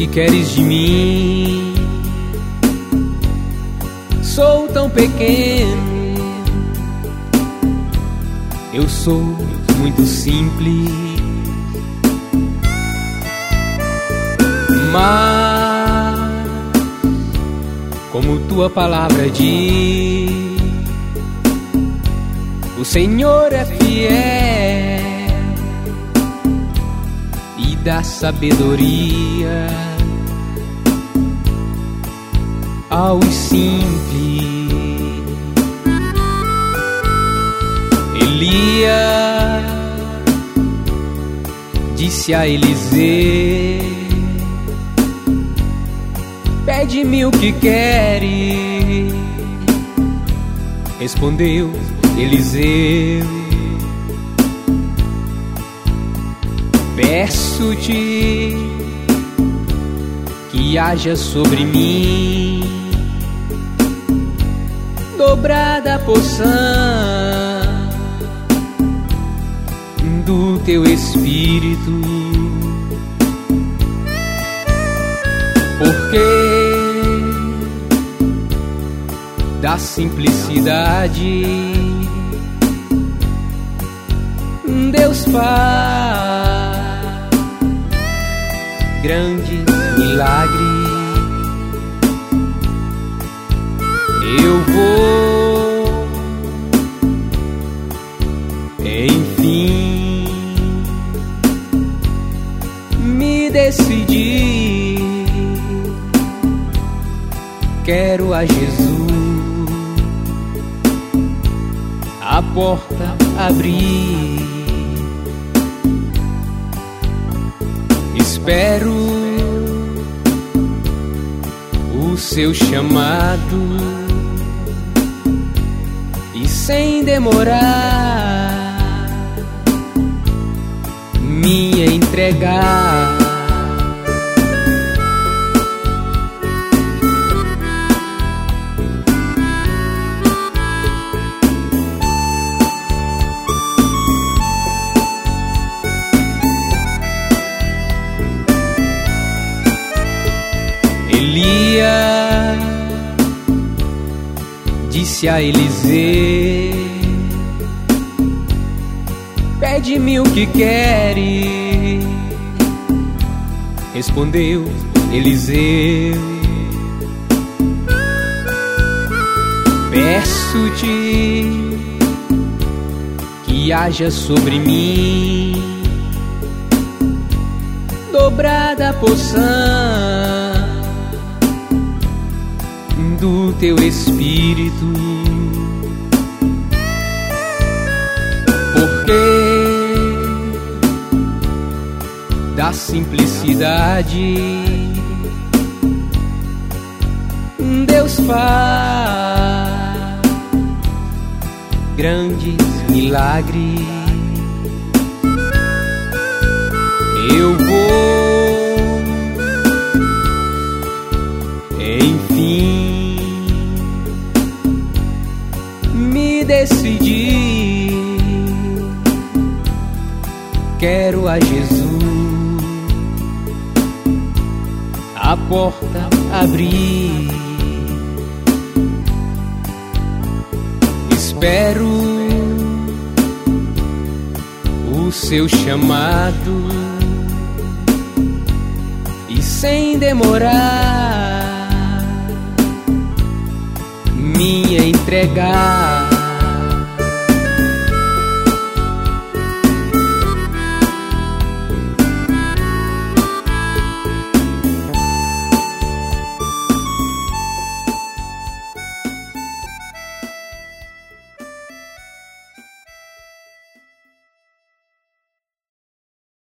que queres de mim? Sou tão pequeno, eu sou muito simples, mas como tua palavra diz, o Senhor é fiel e dá sabedoria aos simples. Elias disse a Eliseu: pede-me o que queres. Respondeu Eliseu: peço-te que haja sobre mim dobrada porção do teu Espírito, porque da simplicidade Deus faz grandes milagres. Eu vou, enfim, me decidir. Quero a Jesus, a porta abrir. Espero o seu chamado e sem demorar me entregar. Elias disse a Eliseu: pede-me o que queres. Respondeu Eliseu: peço-te que haja sobre mim dobrada porção do teu Espírito, porque da simplicidade Deus faz grandes milagres. Eu vou, enfim, me decidir. Quero a Jesus, a porta abrir. Espero o seu chamado e sem demorar me entregar.